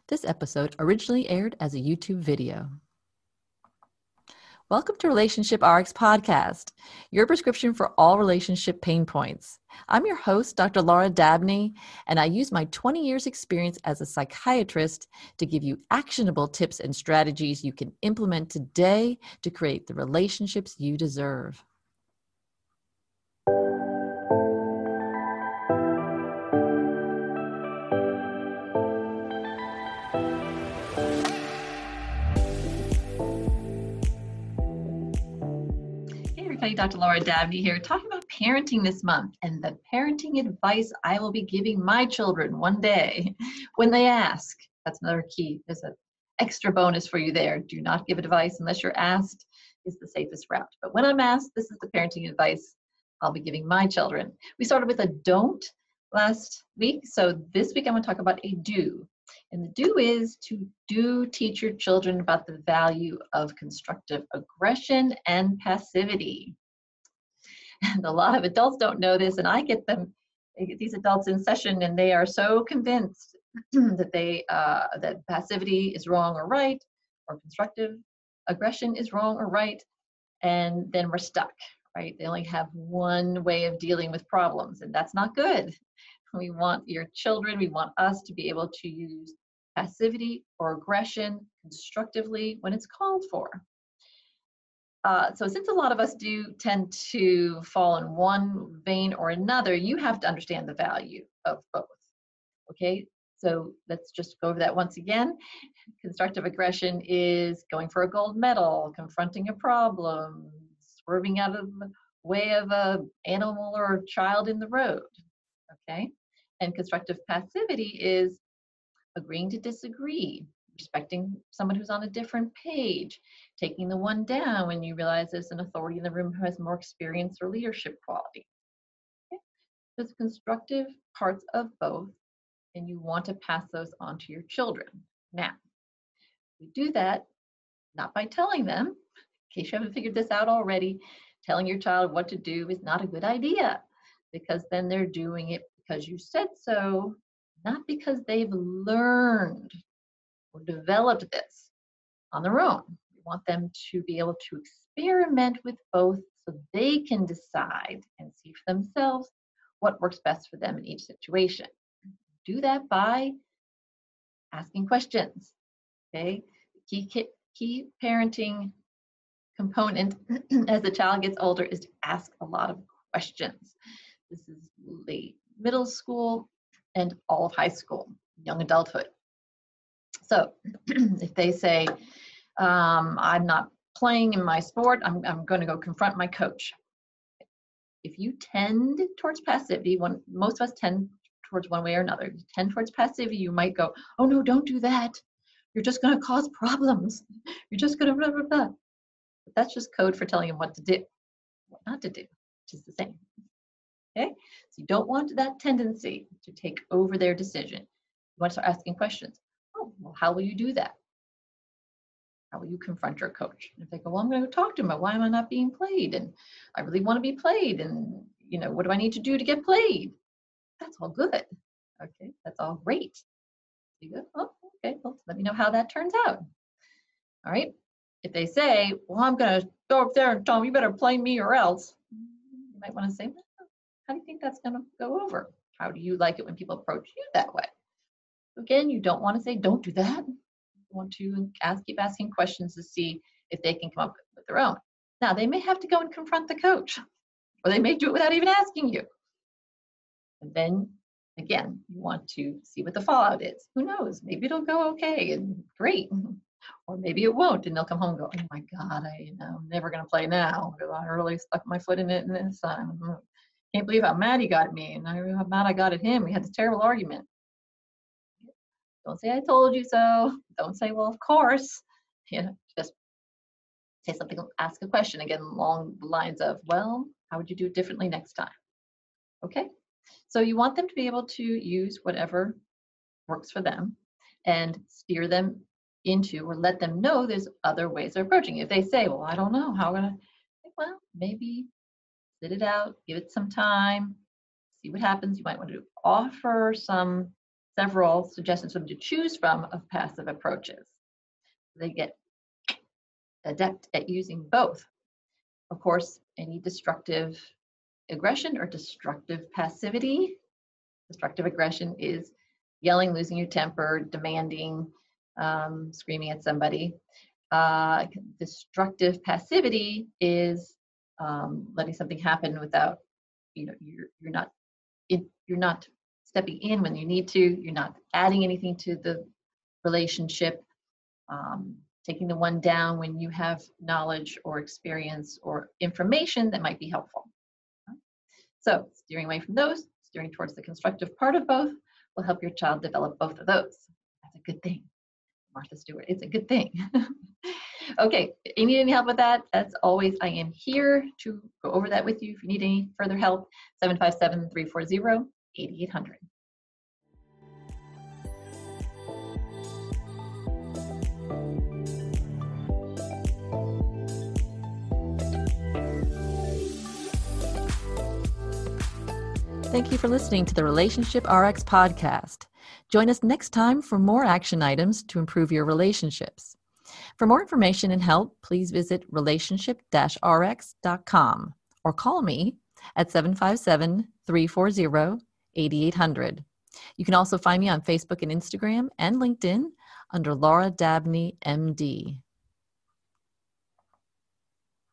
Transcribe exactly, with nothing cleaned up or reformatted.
This episode originally aired as a YouTube video. Welcome to Relationship R X Podcast, your prescription for all relationship pain points. I'm your host, Doctor Laura Dabney, and I use my twenty years experience as a psychiatrist to give you actionable tips and strategies you can implement today to create the relationships you deserve. Doctor Laura Dabney here, talking about parenting this month and the parenting advice I will be giving my children one day when they ask. That's another key. There's an extra bonus for you there. Do not give advice unless you're asked is the safest route. But when I'm asked, this is the parenting advice I'll be giving my children. We started with a don't last week, so this week I'm going to talk about a do. And the do is to do teach your children about the value of constructive aggression and passivity. And a lot of adults don't know this, and I get them, I get these adults in session, and they are so convinced that they uh, that passivity is wrong or right, or constructive aggression is wrong or right, and then we're stuck, right? They only have one way of dealing with problems, and that's not good. We want your children, we want us to be able to use passivity or aggression constructively when it's called for. Uh, so since a lot of us do tend to fall in one vein or another, you have to understand the value of both, okay? So let's just go over that once again. Constructive aggression is going for a gold medal, confronting a problem, swerving out of the way of an animal or a child in the road, okay? And constructive passivity is agreeing to disagree, respecting someone who's on a different page, taking the one down when you realize there's an authority in the room who has more experience or leadership quality. Okay? There's constructive parts of both, and you want to pass those on to your children. Now, we do that not by telling them, in case you haven't figured this out already, telling your child what to do is not a good idea, because then they're doing it because you said so, not because they've learned or developed this on their own. We want them to be able to experiment with both so they can decide and see for themselves what works best for them in each situation. Do that by asking questions, okay? The key, key parenting component as the child gets older is to ask a lot of questions. This is late middle school and all of high school, young adulthood. So if they say, um, I'm not playing in my sport, I'm, I'm going to go confront my coach. If you tend towards passivity, one, most of us tend towards one way or another. If you tend towards passivity, you might go, oh no, don't do that. You're just going to cause problems. You're just going to blah, blah, blah. But that's just code for telling them what to do, what not to do, which is the same. Okay? So you don't want that tendency to take over their decision. You want to start asking questions. Oh, well, how will you do that? How will you confront your coach? And if they go, well, I'm going to talk to him about why am I not being played? And I really want to be played. And, you know, what do I need to do to get played? That's all good. Okay, that's all great. You go, oh, okay, well, let me know how that turns out. All right. If they say, well, I'm going to go up there and tell them, you better play me or else, you might want to say, well, how do you think that's going to go over? How do you like it when people approach you that way? Again, you don't want to say, don't do that. You want to ask, keep asking questions to see if they can come up with their own. Now, they may have to go and confront the coach, or they may do it without even asking you. And then, again, you want to see what the fallout is. Who knows? Maybe it'll go okay and great. Or maybe it won't, and they'll come home and go, oh my God, I, you know, I'm never going to play now. I really stuck my foot in it and this time. Can't believe how mad he got at me, and how mad I got at him. We had this terrible argument. Don't say I told you so. Don't say, well, of course. You know, just say something, ask a question again along the lines of, well, how would you do it differently next time? Okay. So you want them to be able to use whatever works for them and steer them into or let them know there's other ways of approaching it. If they say, well, I don't know how I'm going to, well, maybe sit it out, give it some time, see what happens. You might want to offer some several suggestions for them to choose from of passive approaches. They get adept at using both. Of course, any destructive aggression or destructive passivity. Destructive aggression is yelling, losing your temper, demanding, um, screaming at somebody. Uh, destructive passivity is um, letting something happen without, you know, you're you're not in, you're not stepping in when you need to. You're not adding anything to the relationship. Um, taking the one down when you have knowledge or experience or information that might be helpful. So steering away from those, steering towards the constructive part of both will help your child develop both of those. That's a good thing. Martha Stewart, it's a good thing. Okay, if you need any help with that, as always, I am here to go over that with you. If you need any further help, seven five seven, three four zero, eight eight zero zero. Thank you for listening to the Relationship R X podcast. Join us next time for more action items to improve your relationships. For more information and help, please visit relationship dash r x dot com or call me at seven five seven, three four zero, eight eight zero zero. You can also find me on Facebook and Instagram and LinkedIn under Laura Dabney, M D.